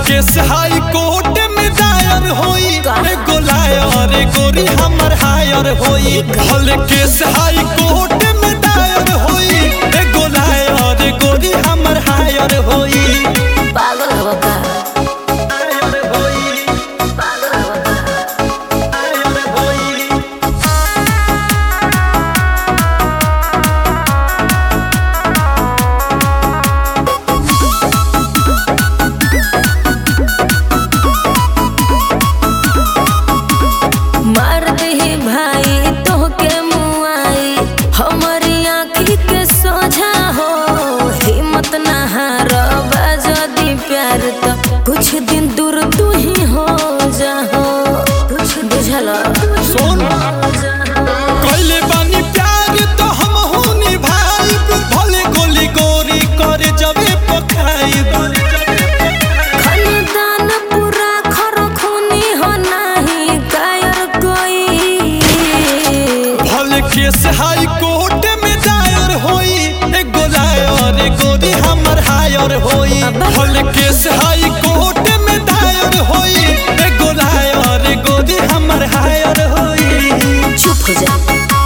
केस हाई court में दायर होई एगो लायर गोरी हमर हायर होई। भले केस हाई कोर्ट में दायर होई एगो लायर गोरी हमर हायर होई। पागल हो का हायर होई, पागल हो का हायर होई। मार दे भाई तोहके मुआई हमारी आँखी के सोझा हो। हिम्मत ना हार जदी प्यार तो कुछ दिन दूर तू ही हो जाहो। कुछ बुझल सुन कहले बानी प्यार तो हम होनी भाई भले गोली गोरी कर जबे पखाई। खानदान पूरा खरखूनी हो नहीं कायर कोई। भले केस हाई कोर्ट में दायर होई एगो लायर गोरी हमर हायर होई। भले केस हाई कोर्ट में दायर होई एगो लायर गोरी हमर हायर होई। चुप हो जा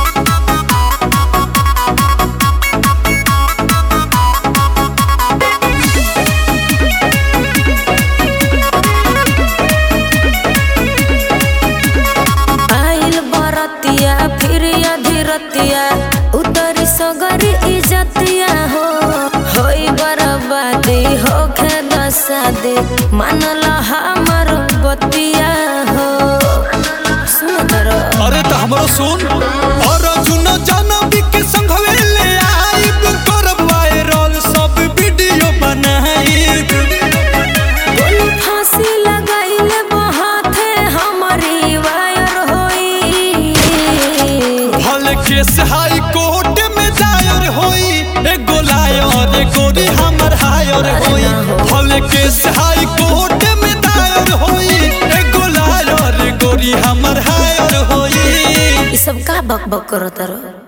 आइल बरतिया फिर अधीरतिया उतरी सगरी इजतिया हो। होई बर्बादी होखे दसादी मानल हमर बतिया हो। सुन करो अरे तो हमरो सुन और जुन जानबी के संघवे ले आइब करब वायरल सब वीडियो बनाई। गोली फांसी लगाइले बहाथे हमारी वायर होई। भले केस हाई कोर्ट में दायर होई एगो लायर गोरी हमर हायर होई। भले केस हाई कोर्ट में दायर होई एगो लायर गोरी हमर हायर होई। ई सब का बक बक करत रहो।